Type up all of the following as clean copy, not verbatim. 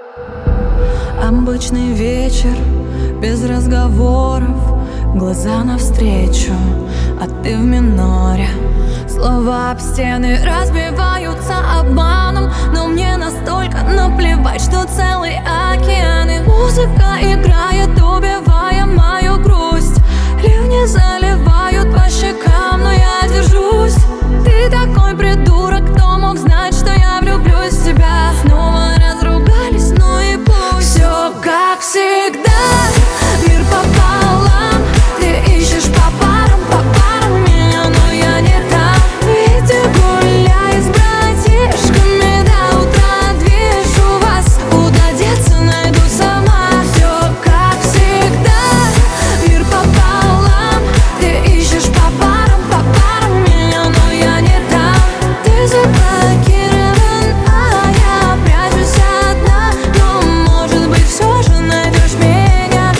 Обычный вечер, без разговоров, глаза навстречу, а ты в миноре. Слова об стены разбиваются обманом, но мне настолько наплевать, что целый океаны. Музыка играет, убивая мою грусть. Ливни заливают по щекам, но я держусь. Ты такой придурок, кто мог знать, что я влюблюсь в тебя? Снова разругались, ну и пусть. Все как всегда, мир пополам. Ты ищешь по парам меня, но я не там. Ведь гуляй с братишками до утра, движу вас, куда деться найду сама. Все как всегда, мир пополам. Ты ищешь по парам меня, но я не там. Ты заблокирован, а я прячусь одна, но может быть все же найдешь меня.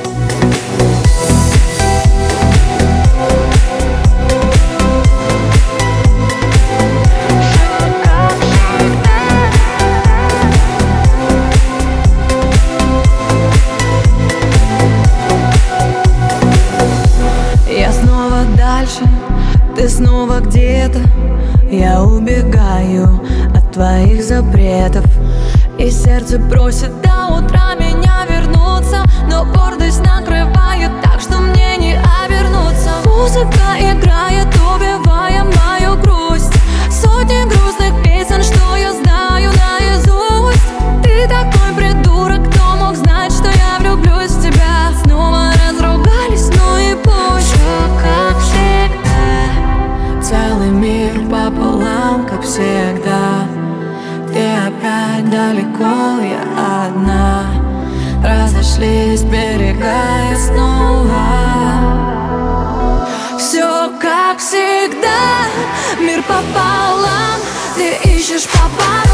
Я снова дальше, ты снова где-то. Я убегаю от твоих запретов, и сердце просит до утра меня вернуться, но гордость накрывает так, что мне не обернуться. Музыка играет, убивая мою грусть. Сотни грустных песен, что я знаю наизусть. Ты такой придурок, кто мог знать, что я влюблюсь в тебя? Снова разругались, ну и пусть. Все как всегда, целый мир пополам, как всегда. Ты опять далеко, я одна. Разошлись берега и снова. Все как всегда, мир пополам. Ты ищешь по парам.